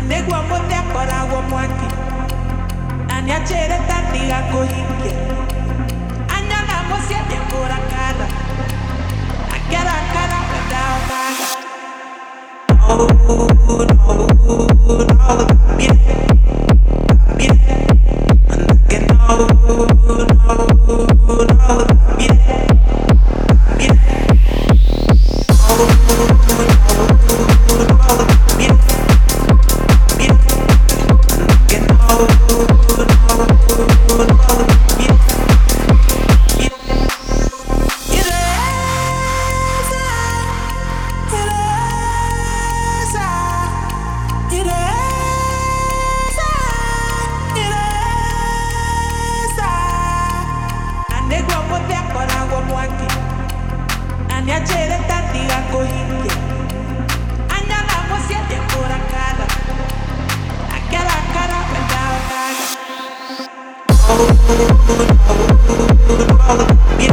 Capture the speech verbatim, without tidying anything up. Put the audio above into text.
Negwa mote akora wo mwaki. Anya chere tandiga kohinge. Anya na mosia de kora cara. Akera cara da otaga. Oh no no bien bien. Que no no no bien bien. Oh no no bien bien. Que no no no bien bien. Iresa, Iresa, Iresa, Iresa. Anegwa mote akora wo mwaki. Anya chere tandiga kohinge. Anya na mosia de kora cara. Akera cara penda otaga. Oh no no bien.